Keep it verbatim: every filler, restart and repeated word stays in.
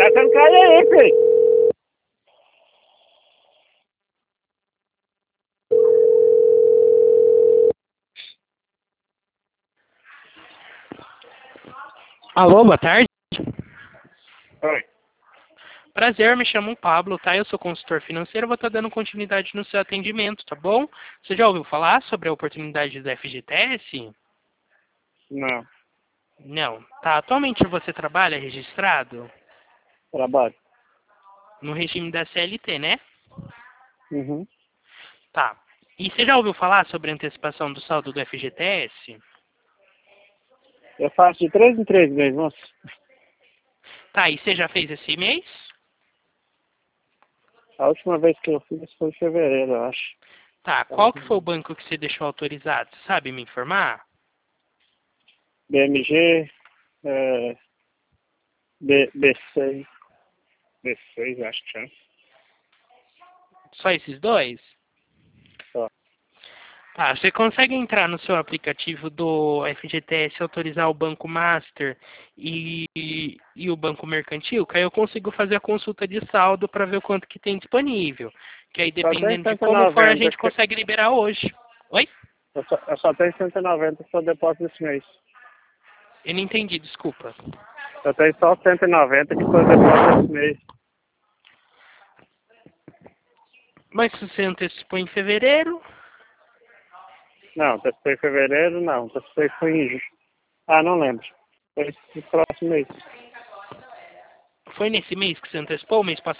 Essa não cai aí, filho. Alô, boa tarde. Oi. Prazer, me chamo Pablo, tá? Eu sou consultor financeiro, vou estar dando continuidade no seu atendimento, tá bom? Você já ouviu falar sobre a oportunidade do F G T S? Não, Não. Tá, atualmente você trabalha registrado trabalho. no regime da C L T, né? Uhum. Tá. E você já ouviu falar sobre a antecipação do saldo do F G T S? Eu faço de três em três meses, moço. Tá, e você já fez esse mês? A última vez que eu fiz foi em fevereiro, eu acho. Tá, qual que foi o banco que você deixou autorizado? Você sabe me informar? B M G, é, B, B6. B seis, acho que é. Só esses dois? Só. Tá, você consegue entrar no seu aplicativo do F G T S e autorizar o Banco Master e, e, e o Banco Mercantil? Que aí eu consigo fazer a consulta de saldo para ver o quanto que tem disponível. Que aí Só tem dependendo de cento e como for, a noventa. gente que- consegue liberar hoje. Oi? Eu só, eu só tenho cento e noventa para depósito desse mês. Eu não entendi, desculpa. Eu tenho só cento e noventa que foi o depósito desse mês. Mas se você antecipou em fevereiro, Não, testei em fevereiro, não. Testei foi em julho. Ah, não lembro. Foi esse próximo mês. foi nesse mês que você antecipou, o mês passado?